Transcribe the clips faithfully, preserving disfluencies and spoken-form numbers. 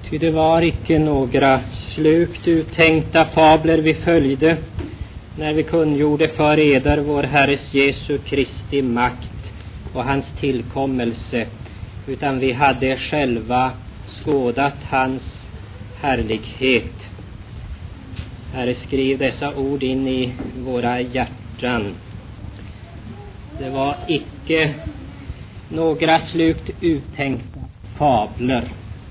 Ty det var icke några slukt uttänkta fabler vi följde när vi kungjorde för eder vår Herres Jesu Kristi makt och hans tillkommelse, utan vi hade själva skådat hans härlighet. Herre, skriv dessa ord in i våra hjärtan. Det var icke några slukt uttänkta fabler.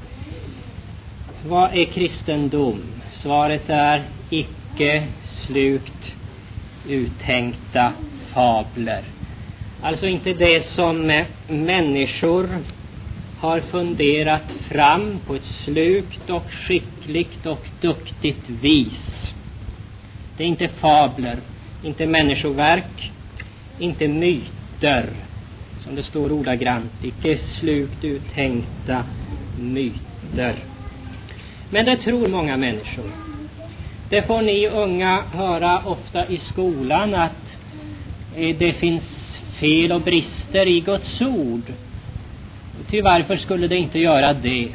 Vad är kristendom? Svaret är icke slukt uttänkta fabler. Alltså inte det som människor har funderat fram på ett slukt och skickligt och duktigt vis. Det är inte fabler, inte människoverk, inte myter, som det står ordagrant, icke slukt uttänkta myter. Men det tror många människor. Det får ni unga höra ofta i skolan, att det finns fel och brister i Guds ord. Ty varför skulle det inte göra det?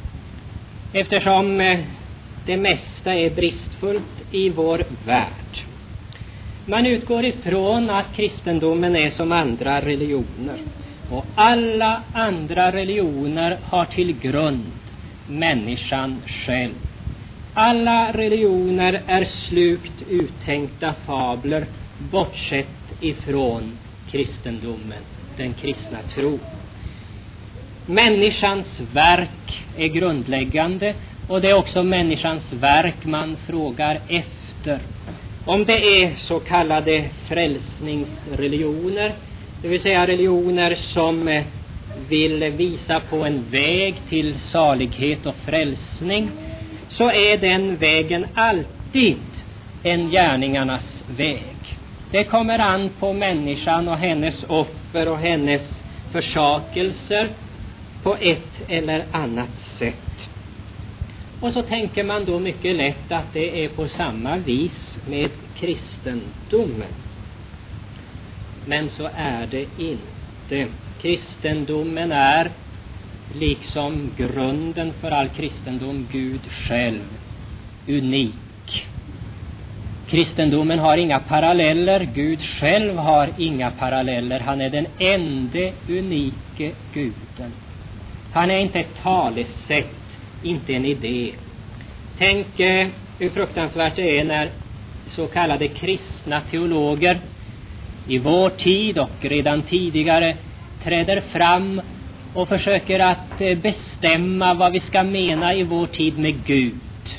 Eftersom det mesta är bristfullt i vår värld. Man utgår ifrån att kristendomen är som andra religioner. Och alla andra religioner har till grund människan själv. Alla religioner är slukt uttänkta fabler, bortsett ifrån kristendomen, den kristna tro. Människans verk är grundläggande, och det är också människans verk man frågar efter. Om det är så kallade frälsningsreligioner, det vill säga religioner som vill visa på en väg till salighet och frälsning, så är den vägen alltid en gärningarnas väg. Det kommer an på människan och hennes offer och hennes försakelser på ett eller annat sätt. Och så tänker man då mycket lätt att det är på samma vis med kristendomen. Men så är det inte. Kristendomen är, liksom grunden för all kristendom, Gud själv, unik. Kristendomen har inga paralleller, Gud själv har inga paralleller. Han är den enda unike guden. Han är inte ett talesätt, inte en idé. Tänk eh, hur fruktansvärt det är när så kallade kristna teologer i vår tid och redan tidigare träder fram och försöker att eh, bestämma vad vi ska mena i vår tid med Gud.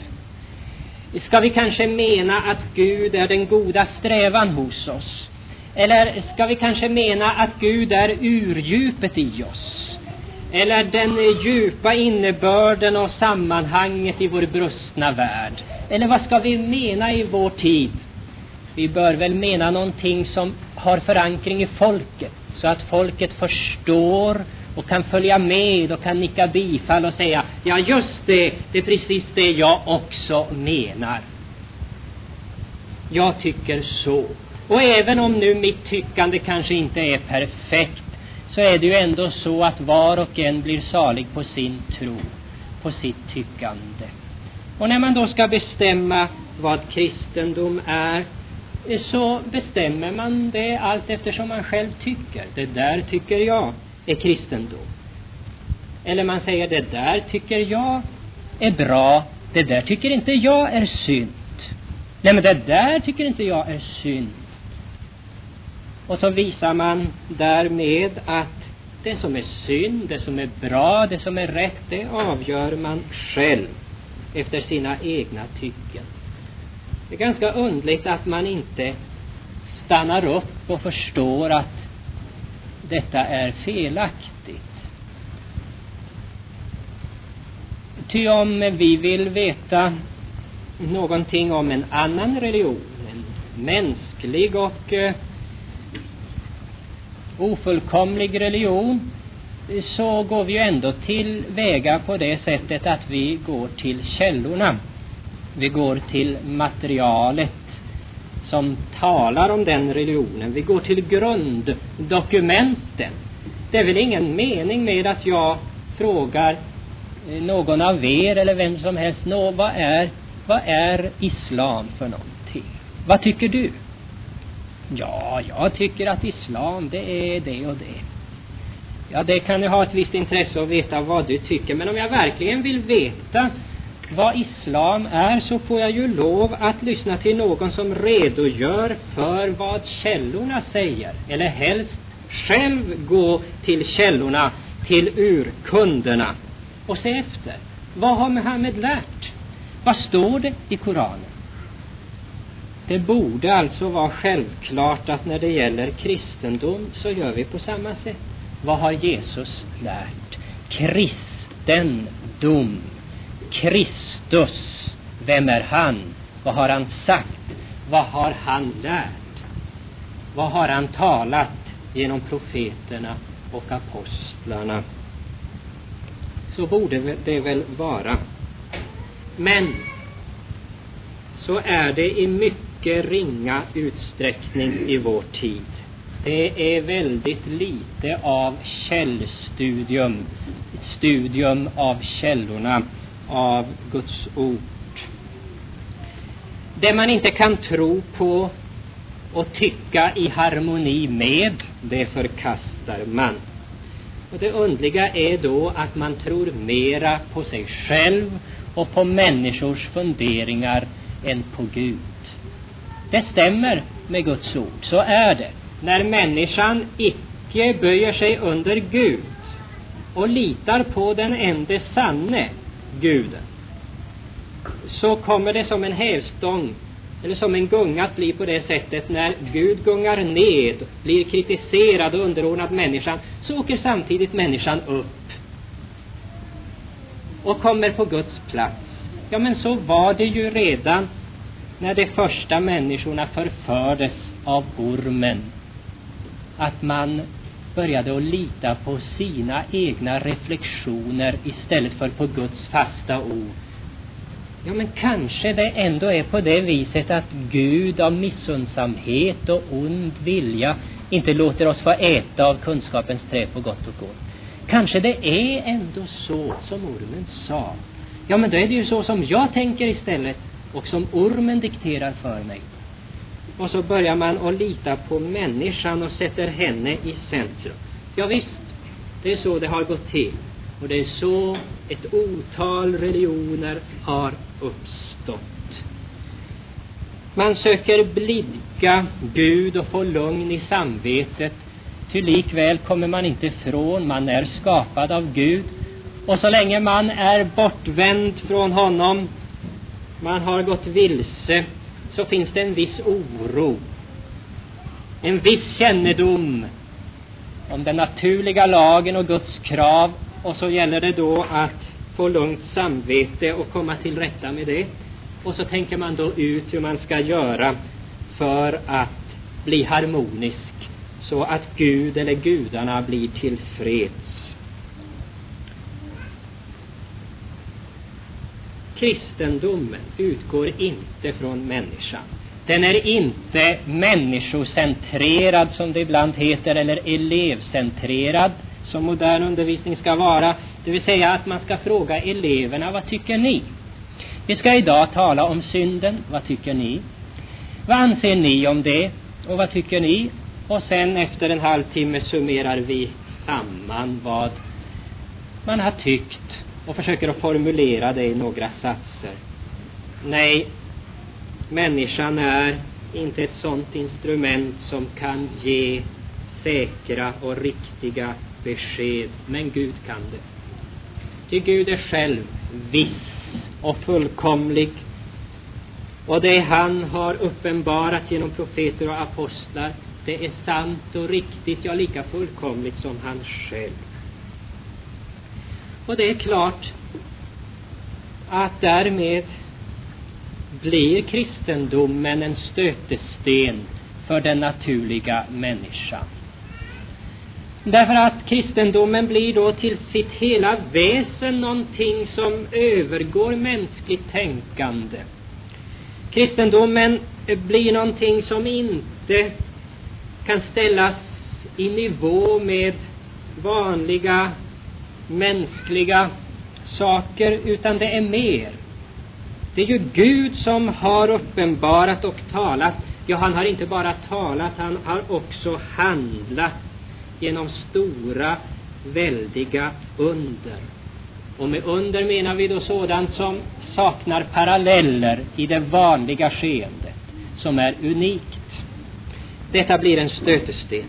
Ska vi kanske mena att Gud är den goda strävan hos oss? Eller ska vi kanske mena att Gud är urdjupet i oss? Eller den djupa innebörden och sammanhanget i vår brustna värld? Eller vad ska vi mena i vår tid? Vi bör väl mena någonting som har förankring i folket, så att folket förstår och kan följa med och kan nicka bifall och säga: ja, just det, det är precis det jag också menar. Jag tycker så. Och även om nu mitt tyckande kanske inte är perfekt, så är det ju ändå så att var och en blir salig på sin tro, på sitt tyckande. Och när man då ska bestämma vad kristendom är, så bestämmer man det allt eftersom man själv tycker. Det där tycker jag är kristendom. Eller man säger: det där tycker jag är bra, det där tycker inte jag är synd. Nej, men det där tycker inte jag är synd. Och så visar man därmed att det som är synd, det som är bra, det som är rätt, det avgör man själv efter sina egna tycken. Det är ganska underligt att man inte stannar upp och förstår att detta är felaktigt. Ty om vi vill veta någonting om en annan religion, en mänsklig och uh, ofullkomlig religion, så går vi ju ändå till väga på det sättet att vi går till källorna. Vi går till materialet som talar om den religionen. Vi går till grunddokumenten. Det är väl ingen mening med att jag frågar: någon av er eller vem som helst, nå, vad är, vad är islam för någonting? Vad tycker du? Ja, jag tycker att islam, det är det och det. Ja, det kan ju ha ett visst intresse att veta vad du tycker, men om jag verkligen vill veta vad islam är, så får jag ju lov att lyssna till någon som redogör för vad källorna säger, eller helst själv gå till källorna, till urkunderna och se efter. Vad har Muhammed lärt? Vad står det i Koranen? Det borde alltså vara självklart att när det gäller kristendom så gör vi på samma sätt. Vad har Jesus lärt? Kristendom. Kristus. Vem är han? Vad har han sagt? Vad har han lärt? Vad har han talat genom profeterna och apostlarna? Så borde det väl vara. Men så är det i mycket ringa utsträckning i vår tid. Det är väldigt lite av källstudium, studium av källorna, av Guds ord. Det man inte kan tro på och tycka i harmoni med, det förkastar man. Och det underliga är då att man tror mera på sig själv och på människors funderingar än på Gud. Det stämmer med Guds ord, så är det. När människan icke böjer sig under Gud och litar på den enda sanne Guden, så kommer det som en hävstång eller som en gunga att bli på det sättet. När Gud gungar ned, blir kritiserad och underordnad människan, så åker samtidigt människan upp och kommer på Guds plats. Ja, men så var det ju redan när de första människorna förfördes av ormen, att man började att lita på sina egna reflektioner istället för på Guds fasta ord. Ja, men kanske det ändå är på det viset att Gud av missundsamhet och ond vilja inte låter oss få äta av kunskapens träd på gott och ont. Kanske det är ändå så som ormen sa. Ja, men då är det ju så som jag tänker istället, och som ormen dikterar för mig. Och så börjar man att lita på människan och sätter henne i centrum. Ja visst, det är så det har gått till. Och det är så ett otal religioner har uppstått. Man söker blidka Gud och få lugn i samvetet. Ty likväl kommer man inte ifrån, man är skapad av Gud. Och så länge man är bortvänd från honom, man har gått vilse, så finns det en viss oro, en viss kännedom om den naturliga lagen och Guds krav. Och så gäller det då att få lugnt samvete och komma till rätta med det. Och så tänker man då ut hur man ska göra för att bli harmonisk, så att Gud eller gudarna blir tillfreds. Kristendomen utgår inte från människan. Den är inte människocentrerad som det ibland heter, eller elevcentrerad som modern undervisning ska vara. Det vill säga att man ska fråga eleverna, vad tycker ni? Vi ska idag tala om synden, vad tycker ni? Vad anser ni om det? Och vad tycker ni? Och sen efter en halvtimme summerar vi samman vad man har tyckt och försöker att formulera det i några satser. Nej, människan är inte ett sådant instrument som kan ge säkra och riktiga besked, men Gud kan det. Ty Gud är själv viss och fullkomlig, och det han har uppenbarat genom profeter och apostlar, det är sant och riktigt, ja lika fullkomligt som han själv. Och det är klart att därmed blir kristendomen en stötesten för den naturliga människan. Därför att kristendomen blir då till sitt hela väsen någonting som övergår mänskligt tänkande. Kristendomen blir någonting som inte kan ställas i nivå med vanliga mänskliga saker, utan det är mer. Det är ju Gud som har uppenbarat och talat. Ja, han har inte bara talat, han har också handlat genom stora, väldiga under. Och med under menar vi då sådant som saknar paralleller i det vanliga skeendet, som är unikt. Detta blir en stötesten.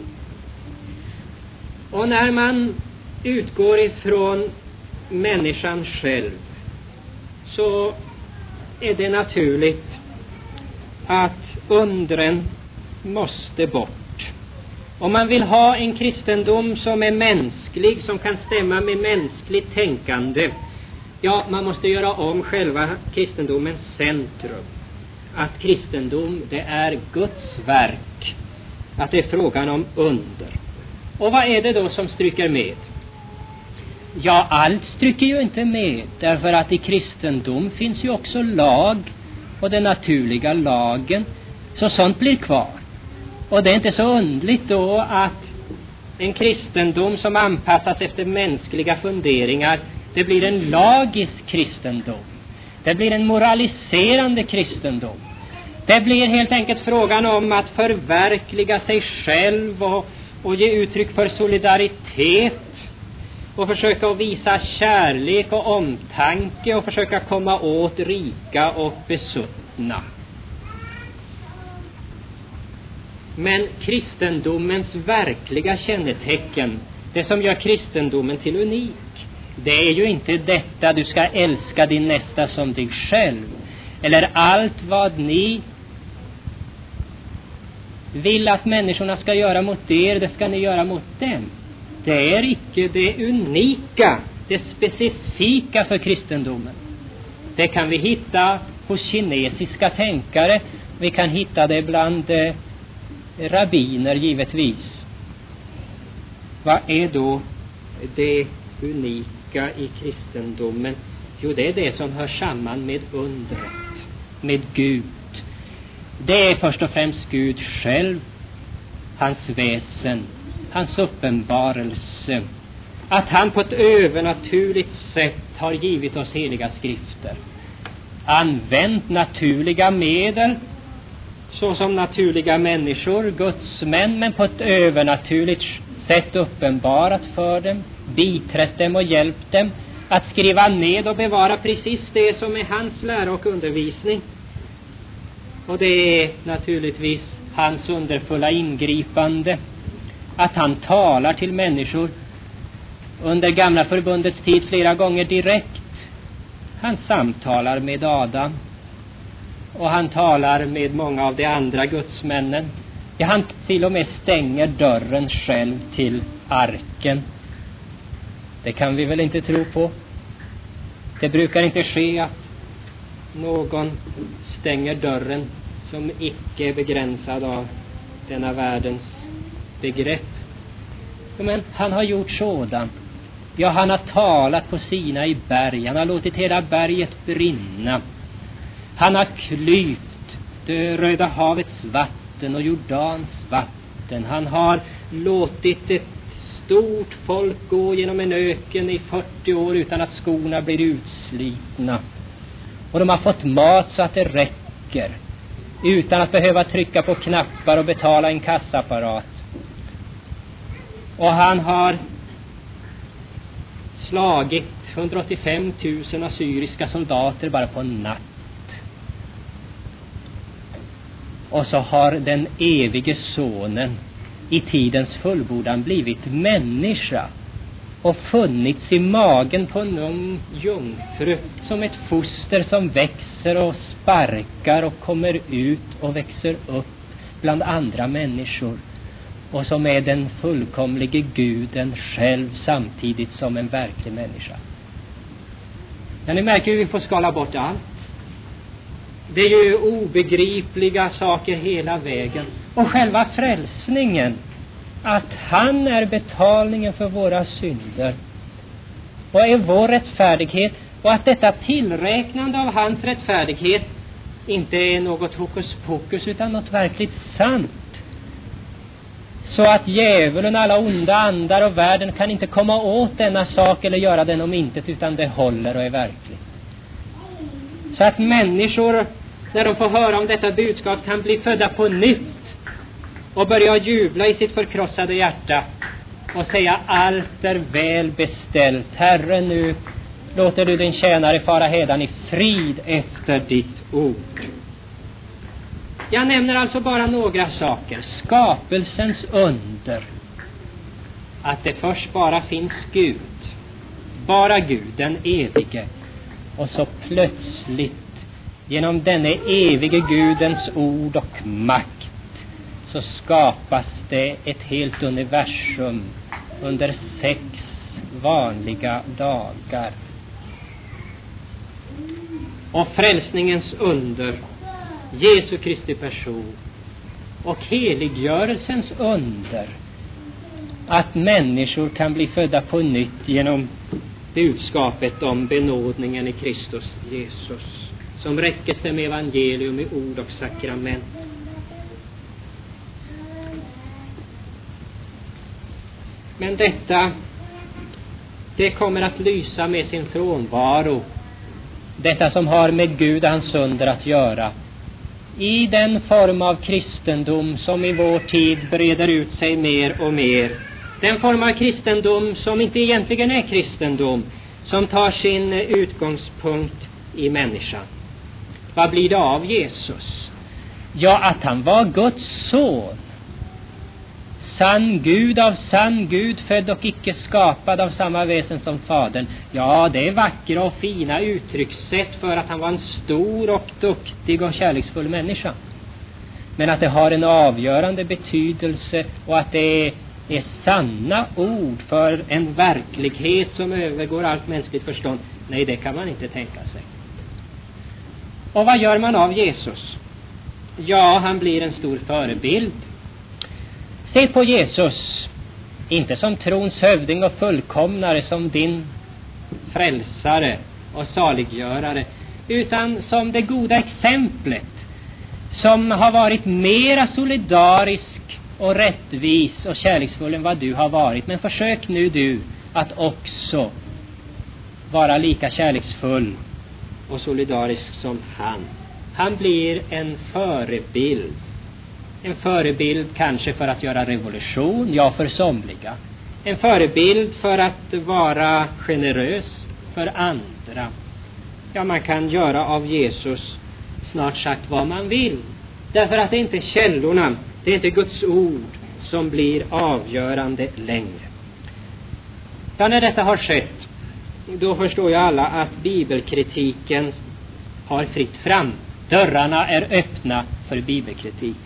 Och när man utgår ifrån människan själv, så är det naturligt att undren måste bort. Om man vill ha en kristendom som är mänsklig, som kan stämma med mänskligt tänkande, ja, man måste göra om själva kristendomens centrum. Att kristendom, det är Guds verk. Att det är frågan om under. Och vad är det då som stryker med? Ja, allt stryker ju inte med, därför att i kristendom finns ju också lag och den naturliga lagen, så sånt blir kvar. Och det är inte så undligt då att en kristendom som anpassas efter mänskliga funderingar, det blir en lagisk kristendom. Det blir en moraliserande kristendom. Det blir helt enkelt frågan om att förverkliga sig själv och, och ge uttryck för solidaritet och försöka att visa kärlek och omtanke och försöka komma åt rika och besuttna. Men kristendomens verkliga kännetecken, det som gör kristendomen till unik, det är ju inte detta: du ska älska din nästa som dig själv, eller allt vad ni vill att människorna ska göra mot er, det ska ni göra mot dem. Det är icke det unika, det specifika för kristendomen. Det kan vi hitta hos kinesiska tänkare, vi kan hitta det bland eh, rabbiner givetvis. Vad är då det unika i kristendomen? Jo, det är det som hör samman med undret, med Gud. Det är först och främst Gud själv, hans väsen, hans uppenbarelse. Att han på ett övernaturligt sätt har givit oss heliga skrifter. Använt naturliga medel, såsom naturliga människor, Guds män, men på ett övernaturligt sätt uppenbarat för dem, biträtt dem och hjälpt dem att skriva ned och bevara precis det som är hans lära och undervisning. Och det är naturligtvis hans underfulla ingripande, att han talar till människor under gamla förbundets tid flera gånger direkt. Han samtalar med Adam och han talar med många av de andra gudsmännen. Ja, han till och med stänger dörren själv till arken. Det kan vi väl inte tro på. Det brukar inte ske att någon stänger dörren som icke är begränsad av denna världens begrepp. Men han har gjort sådan. Ja, han har talat på Sina i berg. Han har låtit hela berget brinna. Han har klyvt det Röda havets vatten och Jordans vatten. Han har låtit ett stort folk gå genom en öken i fyrtio år utan att skorna blir utslitna. Och de har fått mat så att det räcker, utan att behöva trycka på knappar och betala en kassaapparat. Och han har slagit hundraåttiofem tusen assyriska soldater bara på en natt. Och så har den evige sonen i tidens fullbordan blivit människa och funnits i magen på en ung jungfru som ett foster som växer och sparkar och kommer ut och växer upp bland andra människor, och som är den fullkomlige Guden själv samtidigt som en verklig människa. Men ni märker hur vi får skala bort allt. Det är ju obegripliga saker hela vägen. Och själva frälsningen, att han är betalningen för våra synder och är vår rättfärdighet, och att detta tillräknande av hans rättfärdighet inte är något hokus pokus utan något verkligt sant. så att djävulen, alla onda andar och världen kan inte komma åt denna sak eller göra den om intet, utan det håller och är verkligt. Så att människor, när de får höra om detta budskap, kan bli födda på nytt och börja jubla i sitt förkrossade hjärta och säga: allt är väl beställt. Herre, nu låter du din tjänare fara hädan i frid efter ditt ord. Jag nämner alltså bara några saker. Skapelsens under. Att det först bara finns Gud. Bara Gud, den evige. Och så plötsligt, genom denne evige Gudens ord och makt, så skapas det ett helt universum under sex vanliga dagar. Och frälsningens under, Jesu Kristi person, och heliggörelsens under, att människor kan bli födda på nytt genom budskapet om benådningen i Kristus Jesus, som räckes dem evangelium i ord och sakrament. Men detta, det kommer att lysa med sin frånvaro. Detta som har med Gud och hans under att göra, i den form av kristendom som i vår tid breder ut sig mer och mer. Den form av kristendom som inte egentligen är kristendom, som tar sin utgångspunkt i människan. Vad blir det av Jesus? Ja, att han var Guds son. Sann Gud av sann Gud, född och icke skapad av samma väsen som Fadern. Ja, det är vackra och fina uttryckssätt för att han var en stor och duktig och kärleksfull människa. Men att det har en avgörande betydelse och att det är, är sanna ord för en verklighet som övergår allt mänskligt förstånd, nej, det kan man inte tänka sig. Och vad gör man av Jesus? Ja, han blir en stor förebild. Se på Jesus, inte som trons hövding och fullkomnare, som din frälsare och saliggörare, utan som det goda exemplet, som har varit mera solidarisk och rättvis och kärleksfull än vad du har varit. Men försök nu du att också vara lika kärleksfull och solidarisk som han. Han blir en förebild. En förebild kanske för att göra revolution, ja, för somliga. En förebild för att vara generös för andra. Ja, man kan göra av Jesus snart sagt vad man vill. Därför att det är inte källorna, det är inte Guds ord som blir avgörande längre. Ja, när detta har skett, då förstår ju alla att bibelkritiken har fritt fram. Dörrarna är öppna för bibelkritik.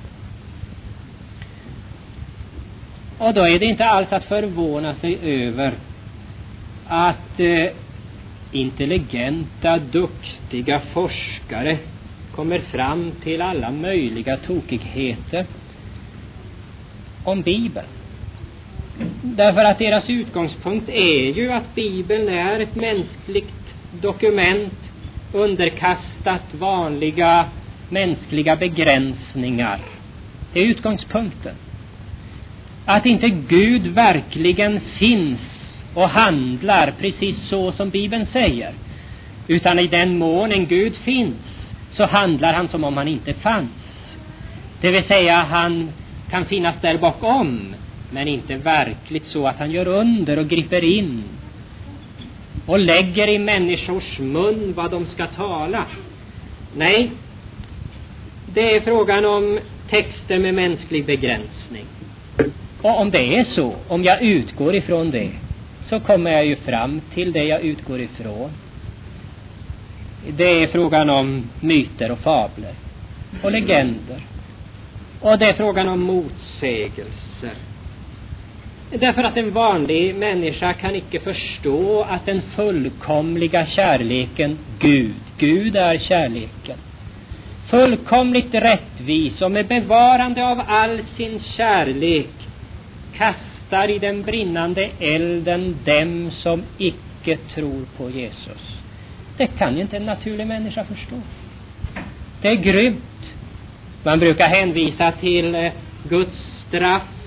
Och då är det inte alls att förvåna sig över att eh, intelligenta, duktiga forskare kommer fram till alla möjliga tokigheter om Bibeln. Därför att deras utgångspunkt är ju att Bibeln är ett mänskligt dokument underkastat vanliga mänskliga begränsningar. Det är utgångspunkten. Att inte Gud verkligen finns och handlar precis så som Bibeln säger, utan i den mån en Gud finns så handlar han som om han inte fanns. Det vill säga, han kan finnas där bakom, men inte verkligt så att han gör under och griper in och lägger i människors mun vad de ska tala. Nej, det är frågan om texter med mänsklig begränsning. Och om det är så, om jag utgår ifrån det, så kommer jag ju fram till det jag utgår ifrån. Det är frågan om myter och fabler och legender. Och det är frågan om motsägelser. Därför att en vanlig människa kan icke förstå att den fullkomliga kärleken, Gud, Gud är kärleken, fullkomligt rättvis och med bevarande av all sin kärlek kastar i den brinnande elden dem som icke tror på Jesus. Det kan ju inte en naturlig människa förstå. Det är grymt. Man brukar hänvisa till Guds straff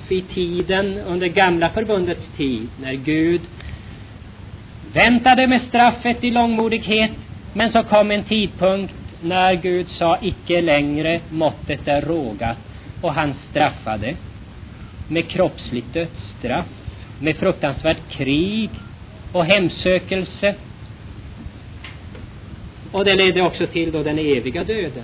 i tiden under gamla förbundets tid, när Gud väntade med straffet i långmodighet, men så kom en tidpunkt när Gud sa icke längre, måttet är rågat, och han straffade med kroppsligt dödsstraff, med fruktansvärt krig och hemsökelse. Och det ledde också till då den eviga döden.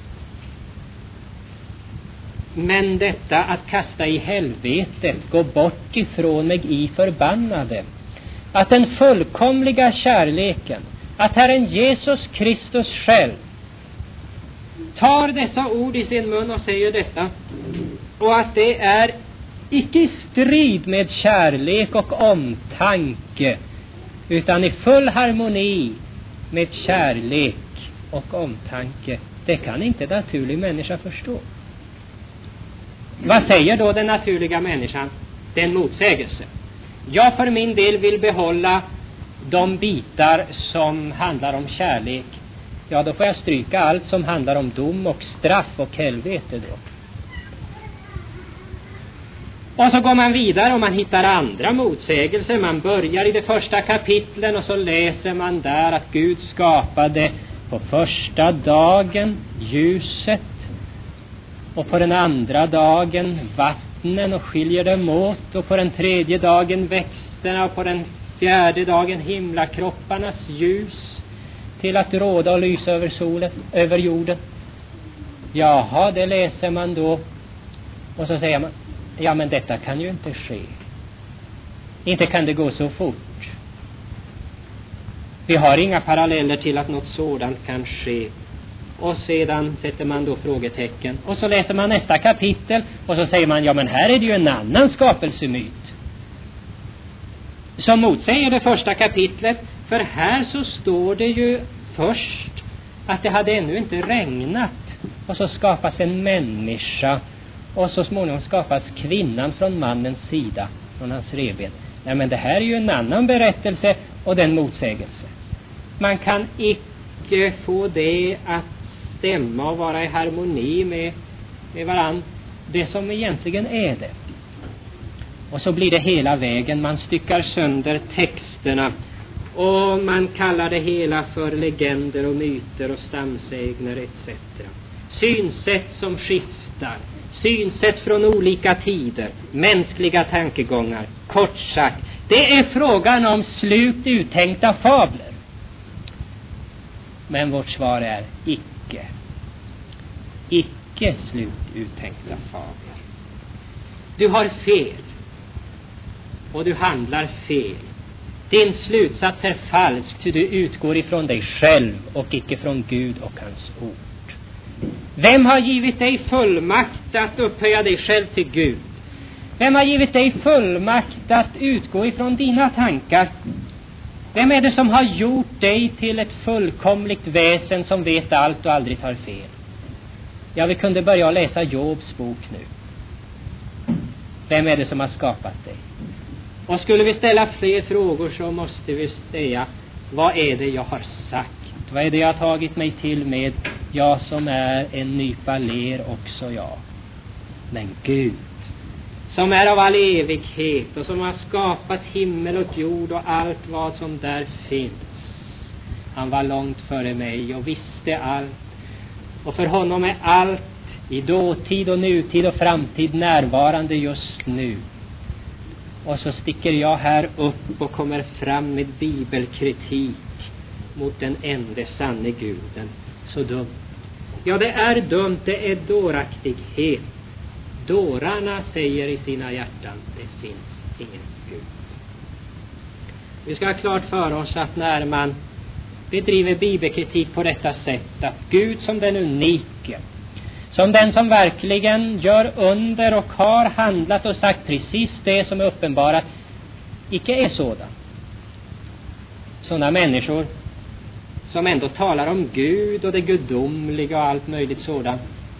Men detta att kasta i helvetet, gå bort ifrån mig i förbannade, att den fullkomliga kärleken, att Herren Jesus Kristus själv tar dessa ord i sin mun och säger detta, och att det är icke i strid med kärlek och omtanke, utan i full harmoni med kärlek och omtanke, det kan inte naturlig människa förstå. Vad säger då den naturliga människan? Den motsägelse. Jag för min del vill behålla de bitar som handlar om kärlek. Ja, då får jag stryka allt som handlar om dom och straff och helvete då. Och så går man vidare och man hittar andra motsägelser. Man börjar i det första kapitlen och så läser man där att Gud skapade på första dagen ljuset, och på den andra dagen vattnen och skiljer dem åt, och på den tredje dagen växterna, och på den fjärde dagen himlakropparnas ljus till att råda och lysa över solen, över jorden. Jaha, det läser man då, och så säger man, ja men detta kan ju inte ske. Inte kan det gå så fort. Vi har inga paralleller till att något sådant kan ske. Och sedan sätter man då frågetecken. Och så läser man nästa kapitel. Och så säger man, ja men här är det ju en annan skapelsemyt som motsäger det första kapitlet. För här så står det ju först att det hade ännu inte regnat. Och så skapas en människa. Och så småningom skapas kvinnan från mannens sida, från hans revben. Nej men det här är ju en annan berättelse och den motsägelse. Man kan icke få det att stämma och vara i harmoni med, med varann, det som egentligen är det. Och så blir det hela vägen, man styckar sönder texterna och man kallar det hela för legender och myter och stamsägner et cetera. Synsätt som skiftar, synsätt från olika tider, mänskliga tankegångar. Kort sagt, det är frågan om slut uttänkta fabler. Men vårt svar är icke. Icke slut uttänkta fabler. Du har fel. Och du handlar fel. Din slutsats är falsk, ty du utgår ifrån dig själv och icke från Gud och hans ord. Vem har givit dig fullmakt att upphöja dig själv till Gud? Vem har givit dig fullmakt att utgå ifrån dina tankar? Vem är det som har gjort dig till ett fullkomligt väsen som vet allt och aldrig tar fel? Ja, vi kunde börja läsa Jobs bok nu. Vem är det som har skapat dig? Och skulle vi ställa fler frågor så måste vi säga, vad är det jag har sagt? Vad är det jag har tagit mig till med? Jag som är en nypa ler också jag. Men Gud, som är av all evighet och som har skapat himmel och jord och allt vad som där finns. Han var långt före mig och visste allt. Och för honom är allt i dåtid och nutid och framtid närvarande just nu. Och så sticker jag här upp och kommer fram med bibelkritik mot den enda sanne guden. Så dumt. Ja, det är dumt, det är dåraktighet. Dårarna säger i sina hjärtan, det finns ingen Gud. Vi ska ha klart för oss att när man bedriver bibelkritik på detta sätt, att Gud som den unike, som den som verkligen gör under och har handlat och sagt precis det som är uppenbarat, icke är sådan. Sådana människor som ändå talar om Gud och det gudomliga och allt möjligt sådant,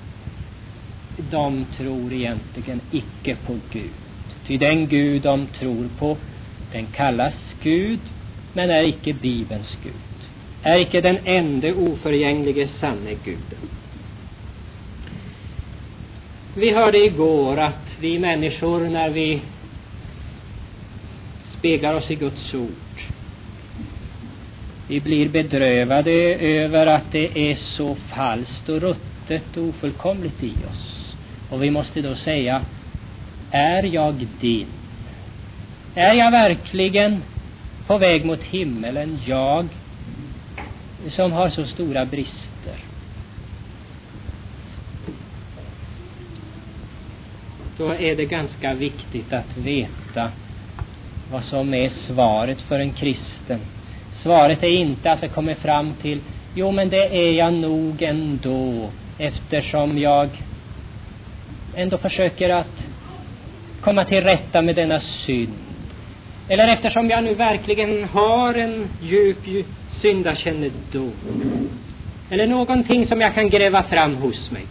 de tror egentligen icke på Gud. Ty den Gud de tror på, den kallas Gud, men är icke Bibelns Gud. Är icke den enda oförgänglige sanne Guden. Vi hörde igår att vi människor, när vi speglar oss i Guds ord, vi blir bedrövade över att det är så falskt och ruttet och ofullkomligt i oss. Och vi måste då säga, är jag din? Är jag verkligen på väg mot himmelen, jag som har så stora brister? Då är det ganska viktigt att veta vad som är svaret för en kristen. Svaret är inte att vi kommer fram till, jo men det är jag nog ändå, eftersom jag ändå försöker att komma till rätta med denna synd. Eller eftersom jag nu verkligen har en djup, djup syndakännedom. Eller någonting som jag kan gräva fram hos mig.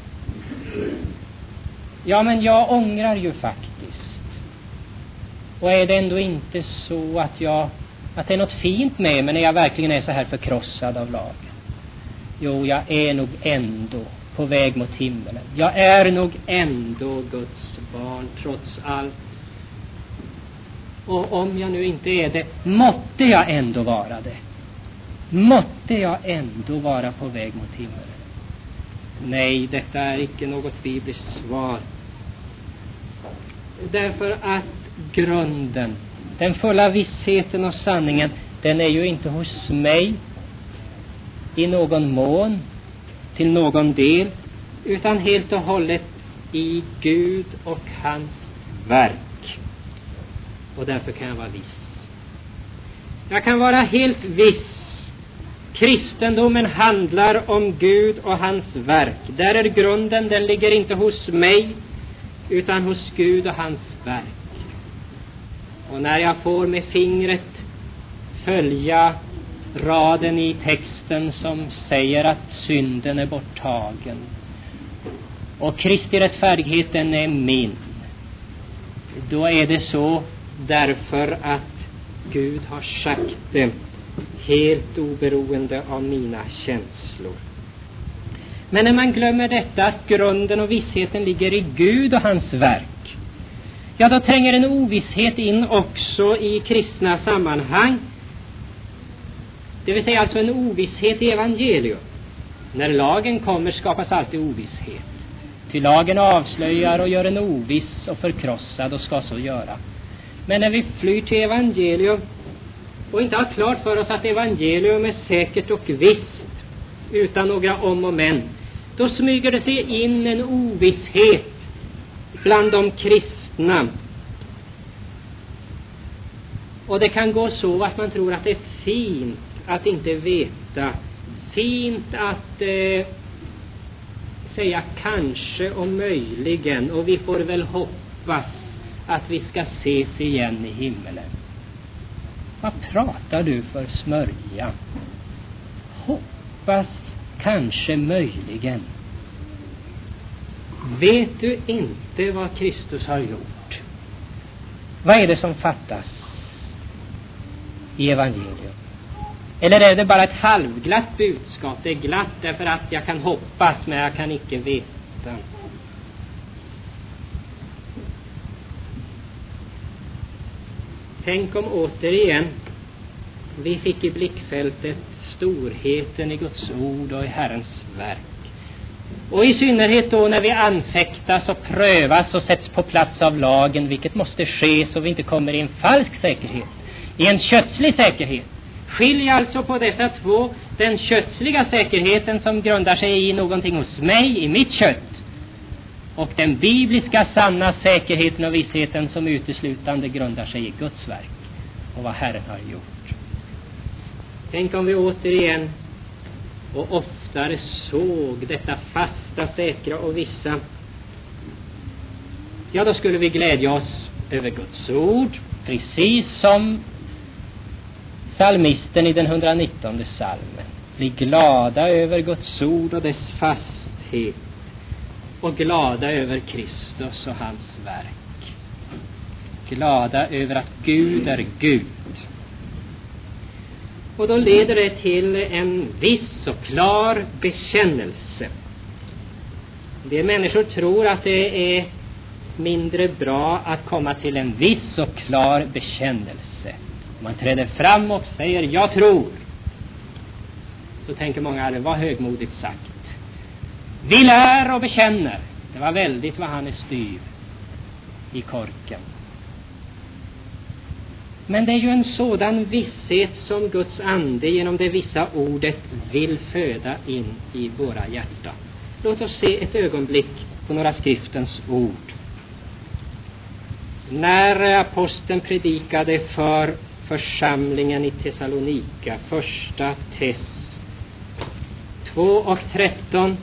Ja, men jag ångrar ju faktiskt. Och är det ändå inte så att jag att det är något fint med mig när jag verkligen är så här förkrossad av lagen? Jo, jag är nog ändå på väg mot himmelen. Jag är nog ändå Guds barn trots allt. Och om jag nu inte är det, måtte jag ändå vara det. Måtte jag ändå vara på väg mot himmelen. Nej, detta är icke något bibliskt svar. Därför att grunden, den fulla vissheten och sanningen, den är ju inte hos mig i någon mån, till någon del, utan helt och hållet i Gud och hans verk. Och därför kan jag vara viss. Jag kan vara helt viss. Kristendomen handlar om Gud och hans verk. Där är grunden, den ligger inte hos mig, utan hos Gud och hans verk. Och när jag får med fingret följa raden i texten som säger att synden är borttagen och Kristi rättfärdigheten är min, då är det så därför att Gud har sagt det, helt oberoende av mina känslor. Men när man glömmer detta, att grunden och vissheten ligger i Gud och hans verk, ja, då tränger en ovisshet in också i kristna sammanhang. Det vill säga alltså en ovisshet i evangelium. När lagen kommer skapas alltid ovisshet. Till lagen avslöjar och gör en oviss och förkrossad, och ska så göra. Men när vi flyr till evangelium och inte har klart för oss att evangelium är säkert och visst, utan några om och men, då smyger det sig in en ovisshet bland de kristna. Och det kan gå så att man tror att det är fint att inte veta, fint att eh, säga kanske och möjligen, och vi får väl hoppas att vi ska ses igen i himmelen. Vad pratar du för smörja? Hoppas, kanske, möjligen. Vet du inte vad Kristus har gjort? Vad är det som fattas i evangelium? Eller är det bara ett halvglatt budskap? Det är glatt därför att jag kan hoppas, men jag kan icke veta. Tänk om återigen vi fick i blickfältet storheten i Guds ord och i Herrens verk. Och i synnerhet då när vi anfäktas och prövas och sätts på plats av lagen, vilket måste ske så vi inte kommer i en falsk säkerhet, i en kötslig säkerhet. Skilj alltså på dessa två, den kötsliga säkerheten som grundar sig i någonting hos mig, i mitt kött, och den bibliska sanna säkerheten och vissheten som uteslutande grundar sig i Guds verk och vad Herren har gjort. Tänk om vi återigen och oftare såg detta fasta, säkra och vissa. Ja, då skulle vi glädja oss över Guds ord, precis som psalmisten i den hundranittonde psalmen. Bli glada över Guds ord och dess fasthet, och glada över Kristus och hans verk. Glada över att Gud är Gud. Och då leder det till en viss och klar bekännelse. Det människor tror att det är mindre bra att komma till en viss och klar bekännelse. Man träder fram och säger jag tror. Så tänker många, det var högmodigt sagt. Vi lär och bekänner. Det var väldigt vad han är styv i korken. Men det är ju en sådan visshet som Guds ande genom det vissa ordet vill föda in i våra hjärtan. Låt oss se ett ögonblick på några skriftens ord. När aposteln predikade för församlingen i Thessalonika, första Tess två och tretton,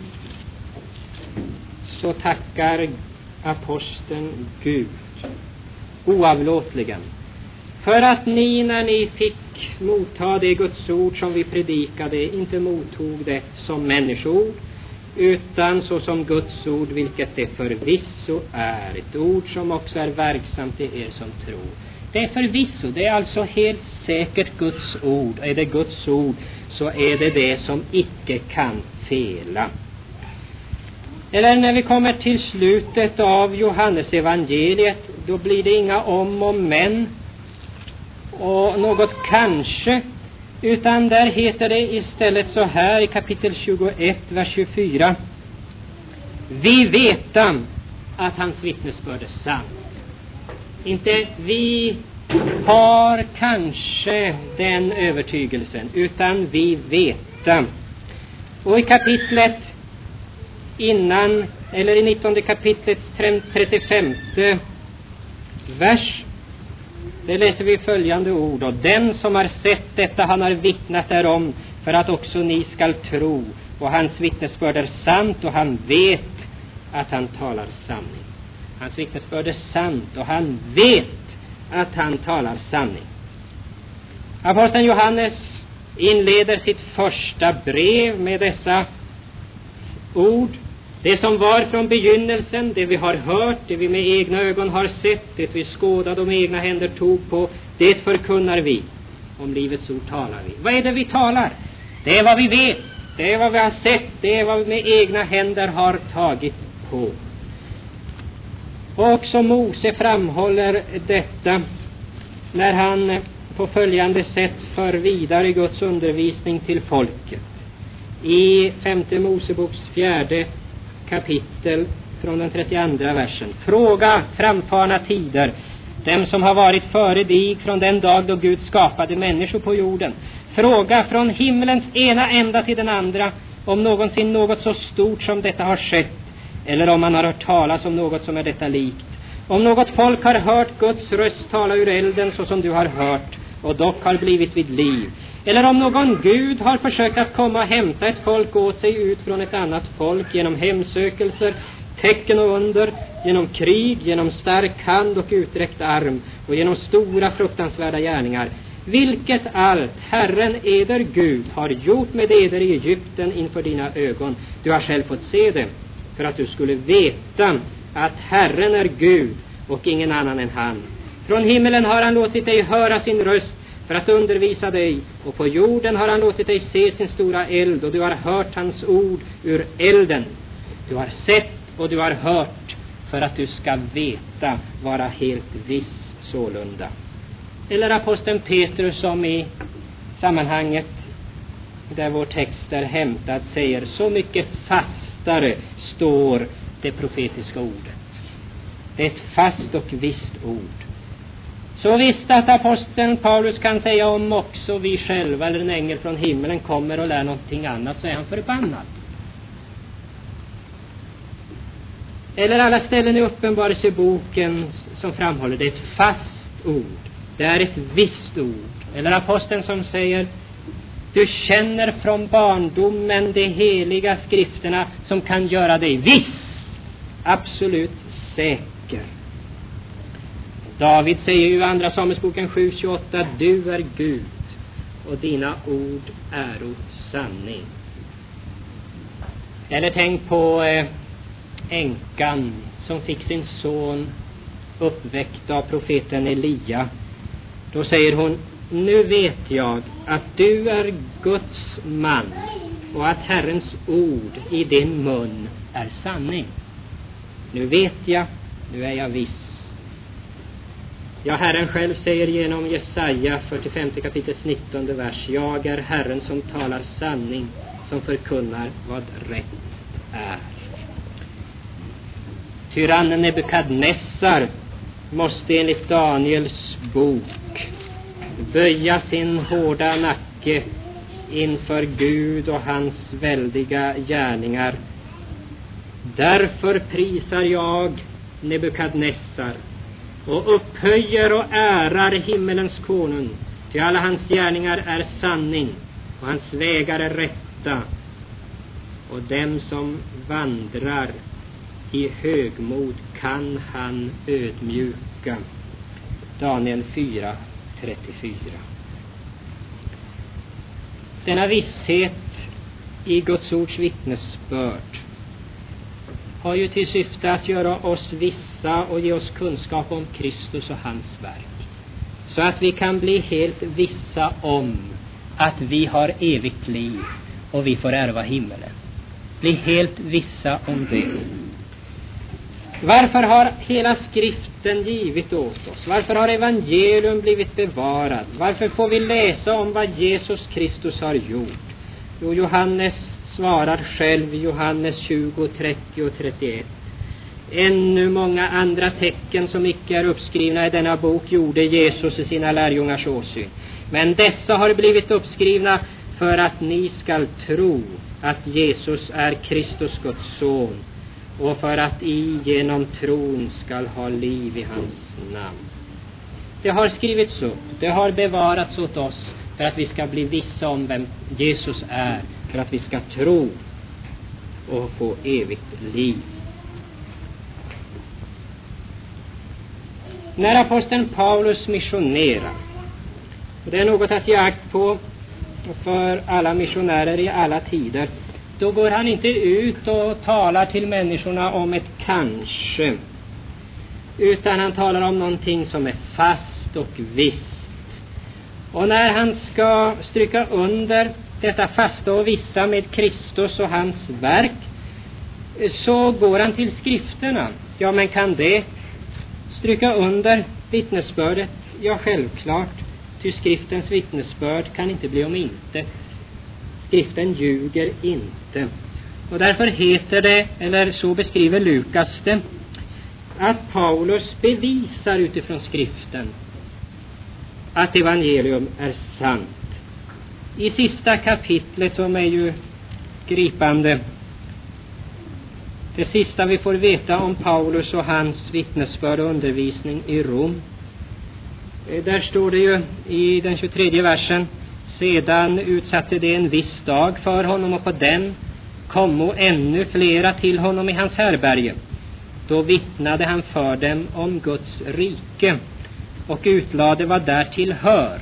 så tackar aposteln Gud oavlåtligen för att ni, när ni fick motta det Guds ord som vi predikade, inte mottog det som människoord, utan så som Guds ord, vilket det förvisso är, ett ord som också är verksamt i er som tror. Det är förvisso, det är alltså helt säkert Guds ord. Är det Guds ord, så är det det som icke kan fela. Eller när vi kommer till slutet av Johannes evangeliet, då blir det inga om och men och något kanske, utan där heter det istället så här i kapitel tjugoett, vers tjugofyra. Vi veta att hans vittnesbörd är sant. Inte vi har kanske den övertygelsen, utan vi veta. Och i kapitlet innan, eller i nittonde kapitlets trettiofemte vers, det läser vi följande ord. Och den som har sett detta, han har vittnat därom, för att också ni skall tro. Och hans vittnesbörd är sant, och han vet att han talar sanning. Hans vittnesbörd är sant, och han vet att han talar sanning. Aposteln Johannes inleder sitt första brev med dessa ord. Det som var från begynnelsen, det vi har hört, det vi med egna ögon har sett, det vi skådade och med egna händer tog på, det förkunnar vi. Om livets ord talar vi. Vad är det vi talar? Det är vad vi vet, det är vad vi har sett, det är vad vi med egna händer har tagit på. Och också Mose framhåller detta när han på följande sätt för vidare Guds undervisning till folket. I femte Moseboks fjärde kapitel från den trettioandra versen. Fråga framfarna tider, dem som har varit före dig från den dag då Gud skapade människor på jorden. Fråga från himmelens ena ända till den andra, om någonsin något så stort som detta har skett, eller om man har hört talas om något som är detta likt. Om något folk har hört Guds röst tala ur elden så som du har hört, och dock har blivit vid liv. Eller om någon Gud har försökt att komma och hämta ett folk åt sig ut från ett annat folk genom hemsökelser, tecken och under, genom krig, genom stark hand och uträckt arm och genom stora fruktansvärda gärningar. Vilket allt Herren eder Gud har gjort med eder i Egypten inför dina ögon. Du har själv fått se det, för att du skulle veta att Herren är Gud och ingen annan än han. Från himmelen har han låtit dig höra sin röst för att undervisa dig, och på jorden har han låtit dig se sin stora eld, och du har hört hans ord ur elden. Du har sett och du har hört, för att du ska veta, vara helt viss sålunda. Eller aposteln Petrus, som i sammanhanget där vår text är hämtad säger, så mycket fastare står det profetiska ordet. Det är ett fast och visst ord. Så visst att aposteln Paulus kan säga om också vi själva eller en ängel från himmelen kommer och lär någonting annat, så är han förbannad. Eller alla ställen i Uppenbarelseboken som framhåller det är ett fast ord. Det är ett visst ord. Eller aposteln som säger, du känner från barndomen de heliga skrifterna som kan göra dig viss, absolut säker. David säger ju i andra Samuelsboken sju tjugoåtta, du är Gud och dina ord äro sanning. Eller tänk på eh, änkan som fick sin son uppväckt av profeten Elia. Då säger hon, nu vet jag att du är Guds man, och att Herrens ord i din mun är sanning. Nu vet jag, nu är jag viss. Ja, Herren själv säger genom Jesaja fyrtiofemte kapitlets nittonde vers: jag är Herren som talar sanning, som förkunnar vad rätt är. Tyrannen Nebukadnessar måste enligt Daniels bok böja sin hårda nacke inför Gud och hans väldiga gärningar. Därför prisar jag Nebukadnessar och upphöjer och ärar himmelens konung, ty alla hans gärningar är sanning och hans vägar är rätta, och dem som vandrar i högmod kan han ödmjuka. Daniel fyra trettiofyra. Denna visshet i Guds ords vittnesbörd har ju till syfte att göra oss vissa och ge oss kunskap om Kristus och hans verk, så att vi kan bli helt vissa om att vi har evigt liv och vi får ärva himmelen. Bli helt vissa om det. Varför har hela skriften givit åt oss? Varför har evangelium blivit bevarad? Varför får vi läsa om vad Jesus Kristus har gjort? Jo, Johannes svarar själv i Johannes tjugo trettio och trettioett: ännu många andra tecken som icke är uppskrivna i denna bok gjorde Jesus i sina lärjungars åsyn, men dessa har blivit uppskrivna för att ni skall tro att Jesus är Kristus, Guds son, och för att I genom tron skall ha liv i hans namn. Det har skrivits upp, det har bevarats åt oss för att vi ska bli vissa om vem Jesus är, för att vi ska tro och få evigt liv. När aposteln Paulus missionerar, och det är något att ge akt på för alla missionärer i alla tider, då går han inte ut och talar till människorna om ett kanske, utan han talar om någonting som är fast och visst. Och när han ska stryka under detta fasta och vissa med Kristus och hans verk, så går han till skrifterna. Ja, men kan det stryka under vittnesbördet? Ja, självklart. Ty skriftens vittnesbörd kan inte bli om intet. Skriften ljuger inte. Och därför heter det, eller så beskriver Lukas det, att Paulus bevisar utifrån skriften att evangelium är sant. I sista kapitlet, som är ju gripande, det sista vi får veta om Paulus och hans vittnesbörd och undervisning i Rom, där står det ju i den tjugotredje versen: sedan utsatte det en viss dag för honom, och på den kommo ännu flera till honom i hans härberge. Då vittnade han för dem om Guds rike och utlade vad därtill hör.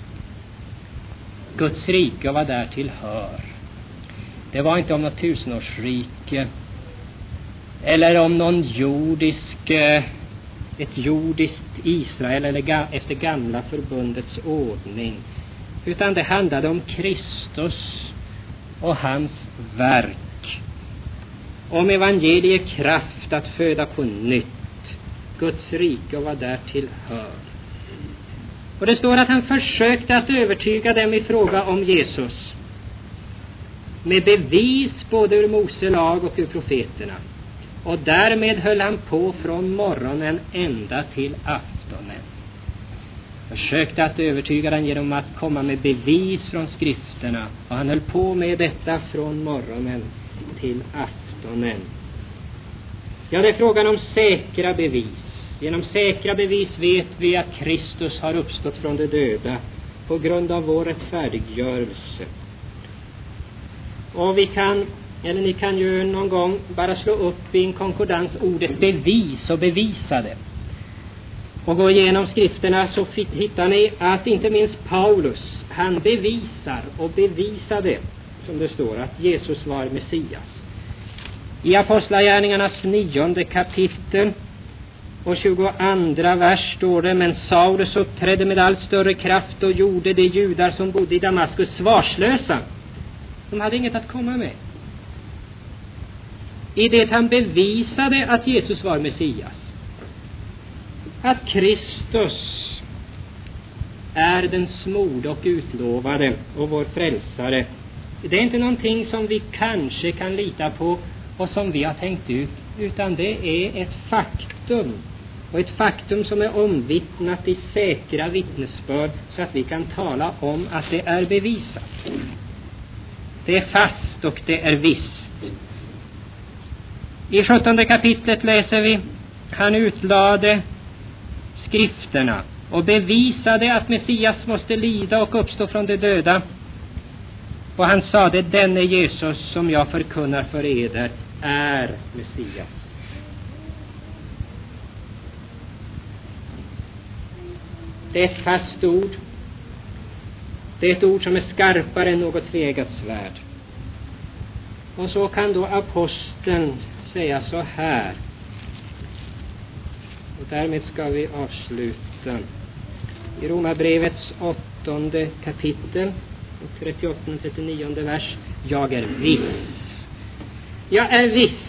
Guds rike och vad därtill hör. Det var inte om något tusenårsrike eller om någon jordisk, ett jordiskt Israel eller efter gamla förbundets ordning, utan det handlade om Kristus och hans verk, om evangeliet kraft att föda på nytt, Guds rike och vad därtill hör. Och det står att han försökte att övertyga dem i fråga om Jesus med bevis både ur Mose lag och ur profeterna, och därmed höll han på från morgonen ända till aftonen. Försökte att övertyga dem genom att komma med bevis från skrifterna, och han höll på med detta från morgonen till aftonen. Ja, det är frågan om säkra bevis. Genom säkra bevis vet vi att Kristus har uppstått från de döda på grund av vår rättfärdiggörelse. Och vi kan, eller ni kan ju någon gång bara slå upp i en konkordans ordet bevis och bevisa det. Och gå igenom skrifterna, så hittar ni att inte minst Paulus, han bevisar och bevisade, som det står, att Jesus var Messias. I Apostlagärningarnas nionde kapitel och tjugoandra vers står det: men Saulus uppträdde med allt större kraft och gjorde de judar som bodde i Damaskus svarslösa De hade inget att komma med. I det han bevisade att Jesus var Messias, att Kristus är den smorde och utlovade och vår frälsare. Det är inte någonting som vi kanske kan lita på och som vi har tänkt ut, utan det är ett faktum. Och ett faktum som är omvittnat i säkra vittnesbörd, så att vi kan tala om att det är bevisat. Det är fast och det är visst. I sjuttonde kapitlet läser vi: han utlade skrifterna och bevisade att Messias måste lida och uppstå från de döda. Och han sade: denne Jesus som jag förkunnar för eder är Messias. Det är ett fast ord. Det är ett ord som är skarpare än något tvegat svärd. Och så kan då aposteln säga så här. Och därmed ska vi avsluta. I Romarbrevets åttonde kapitel och trettioåttonde och trettionionde vers. Jag är viss. Jag är viss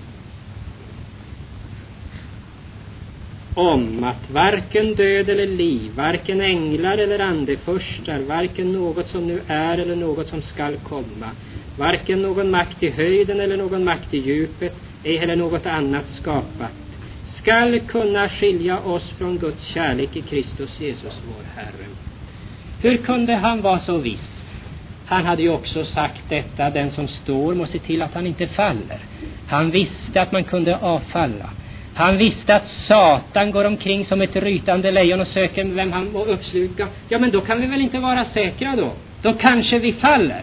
om att varken död eller liv, varken änglar eller andefurstar, varken något som nu är eller något som skall komma, varken någon makt i höjden eller någon makt i djupet, ej heller något annat skapat, skall kunna skilja oss från Guds kärlek i Kristus Jesus vår Herre. Hur kunde han vara så viss? Han hade ju också sagt detta: den som står måste se till att han inte faller. Han visste att man kunde avfalla. Han visste att Satan går omkring som ett rytande lejon och söker vem han må uppsluka. Ja, men då kan vi väl inte vara säkra då? Då kanske vi faller.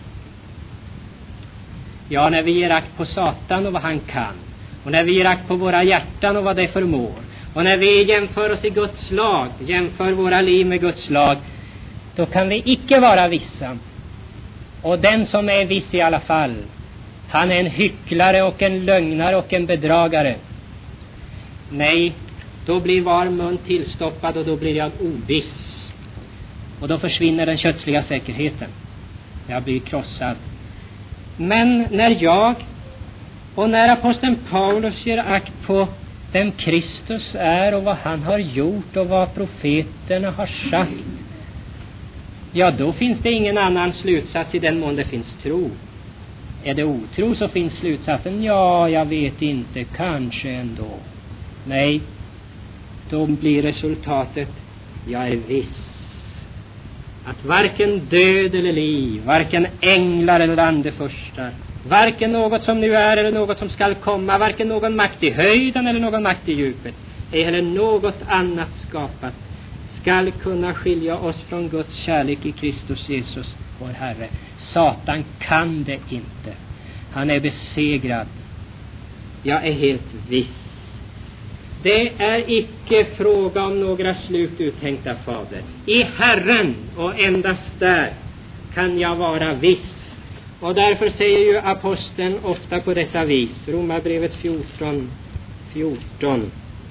Ja, när vi ger akt på Satan och vad han kan, och när vi ger akt på våra hjärtan och vad det förmår, och när vi jämför oss i Guds lag, jämför våra liv med Guds lag, då kan vi icke vara vissa. Och den som är viss i alla fall, han är en hycklare och en lögnare och en bedragare. Nej, då blir var mun tillstoppad och då blir jag oviss. Och då försvinner den kötsliga säkerheten. Jag blir krossad. Men när jag och när aposteln Paulus ger akt på vem Kristus är och vad han har gjort och vad profeterna har sagt, ja, då finns det ingen annan slutsats i den mån det finns tro. Är det otro så finns slutsatsen: ja, jag vet inte, kanske ändå. Nej, då blir resultatet: jag är viss att varken död eller liv, varken änglar eller andefurstar, varken något som nu är eller något som skall komma, varken någon makt i höjden eller någon makt i djupet, eller något annat skapat, skall kunna skilja oss från Guds kärlek i Kristus Jesus vår Herre. Satan kan det inte. Han är besegrad. Jag är helt viss. Det är icke fråga om några slut uttänkta, Fader. I Herren och endast där kan jag vara viss. Och därför säger ju aposteln ofta på detta vis. Romarbrevet fjorton fjorton.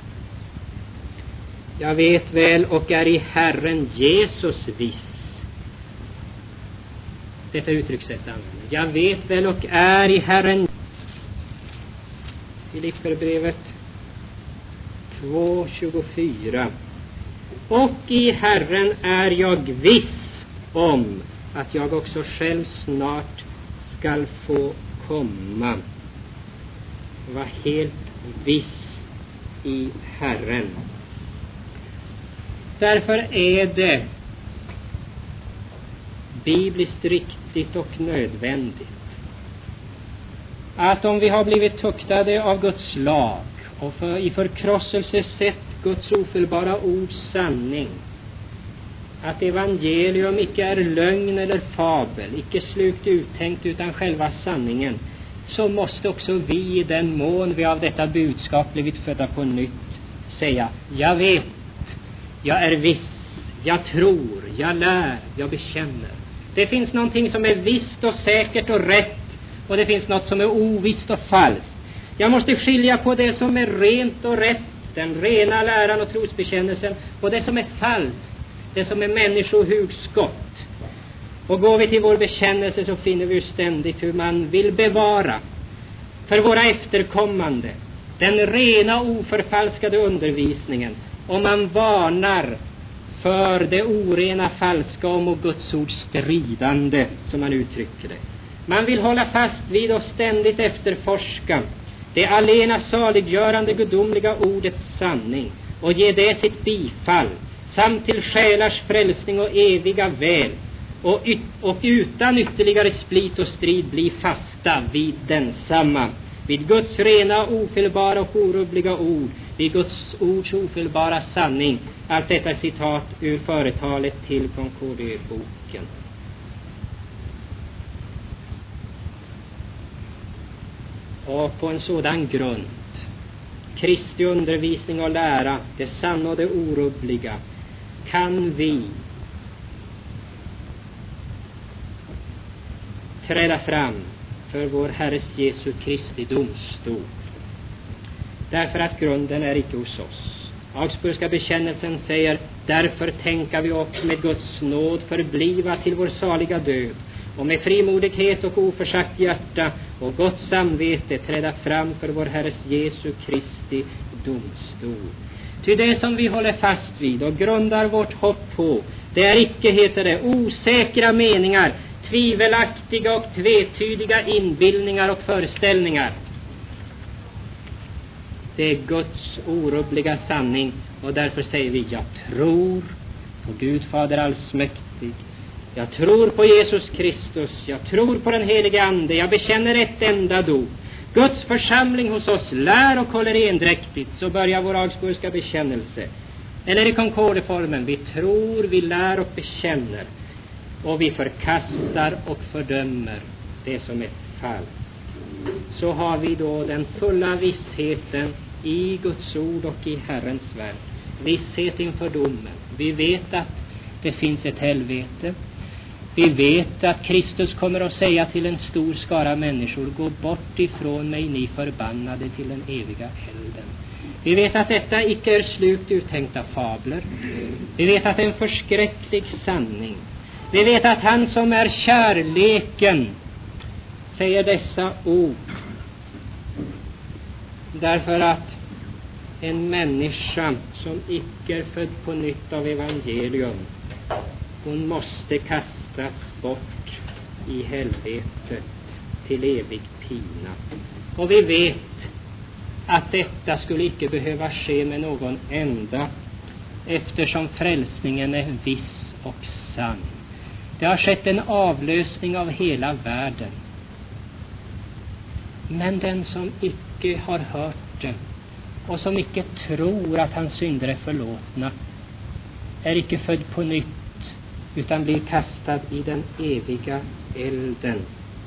Jag vet väl och är i Herren Jesus viss. Detta uttryckssätt använder. Jag vet väl och är i Herren. Filipperbrevet två tjugofyra. Och i Herren är jag viss om att jag också själv snart skall få komma. Var helt viss i Herren. Därför är det bibliskt riktigt och nödvändigt att om vi har blivit tuktade av Guds lag och för, i förkrosselse sett Guds ofelbara ords sanning, att evangelium icke är lögn eller fabel, icke slukt uttänkt utan själva sanningen, så måste också vi i den mån vi av detta budskap blivit födda på nytt säga: jag vet, jag är viss, jag tror, jag lär, jag bekänner. Det finns någonting som är visst och säkert och rätt, och det finns något som är ovisst och falskt. Jag måste skilja på det som är rent och rätt, den rena läran och trosbekännelsen, och det som är falskt, det som är människohugskott. Och går vi till vår bekännelse så finner vi ju ständigt hur man vill bevara för våra efterkommande den rena oförfalskade undervisningen. Och man varnar för det orena, falska och mot Guds ord stridande, som man uttrycker det. Man vill hålla fast vid och ständigt efterforska det allena saliggörande gudomliga ordets sanning och ge det sitt bifall, samt till själars frälsning och eviga väl, och, yt- och utan ytterligare split och strid bli fasta vid densamma, vid Guds rena, ofelbara och orubbliga ord, vid Guds ords ofelbara sanning. Allt detta är citat ur företalet till från K D-boken. Och på en sådan grund, Kristi undervisning och lära, det sanna och det orubbliga, kan vi träda fram för vår Herres Jesu Kristi domstol. Därför att grunden är icke hos oss. Augsburgska bekännelsen säger: därför tänka vi och med Guds nåd förbliva till vår saliga död, och med frimodighet och oförsagt hjärta och gott samvete träda fram för vår Herres Jesu Kristi domstol. Ty det som vi håller fast vid och grundar vårt hopp på, det är icke, heter det, osäkra meningar, tvivelaktiga och tvetydiga inbildningar och föreställningar. Det är Guds orubbliga sanning, och därför säger vi: jag tror på Gud Fader allsmäktig, jag tror på Jesus Kristus, jag tror på den helige Ande, jag bekänner ett enda dop. Guds församling hos oss lär och håller endräktigt. Så börjar vår augsburgska bekännelse. Eller i Concordeformen: vi tror, vi lär och bekänner, och vi förkastar och fördömer det som är falskt. Så har vi då den fulla vissheten i Guds ord och i Herrens verk. Visshet inför domen. Vi vet att det finns ett helvete. Vi vet att Kristus kommer att säga till en stor skara människor: gå bort ifrån mig, ni förbannade, till den eviga elden. Vi vet att detta icke är slut uttänkta fabler. Vi vet att det är en förskräcklig sanning. Vi vet att han som är kärleken säger dessa ord, därför att en människa som icke är född på nytt av evangelium, hon måste kastas bort i helvetet till evig pina. Och vi vet att detta skulle icke behöva ske med någon enda, eftersom frälsningen är viss och sann. Det har skett en avlösning av hela världen. Men den som icke har hört det och som icke tror att hans synder är förlåtna är icke född på nytt, utan blir kastad i den eviga elden.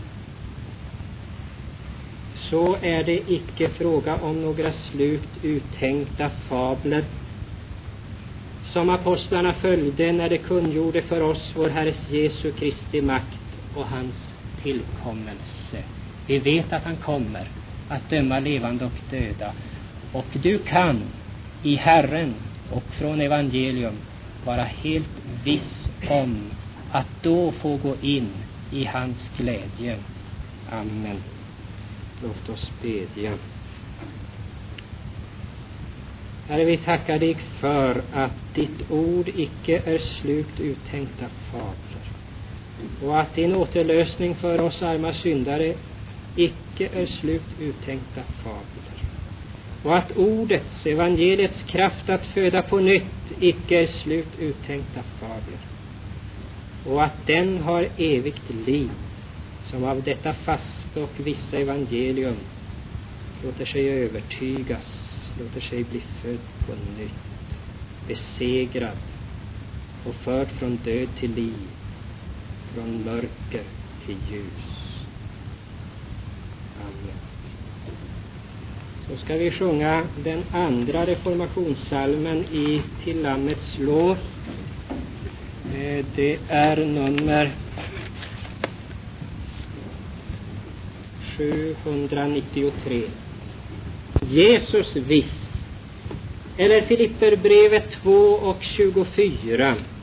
Så är det icke fråga om några slut uttänkta fabler som apostlarna följde när de kungjorde för oss vår Herres Jesu Kristi makt och hans tillkommelse. Vi vet att han kommer att döma levande och döda, och du kan i Herren och från evangelium vara helt viss om att då få gå in i hans glädje. Amen. Låt oss bedja. Herre, vi tackar dig för att ditt ord icke är slut uttänkta fabler, och att din återlösning för oss arma syndare icke är slut uttänkta fabler, och att ordets, evangeliets kraft att föda på nytt icke är slut uttänkta fabler, och att den har evigt liv, som av detta fasta och vissa evangelium låter sig övertygas, låter sig bli född på nytt, besegrad och förd från död till liv, från mörker till ljus. Amen. Så ska vi sjunga den andra reformationssalmen i Till Lammets lov. Det är nummer sjuhundranittiotre. Jesus viss. Eller Filipperbrevet två och tjugofyra.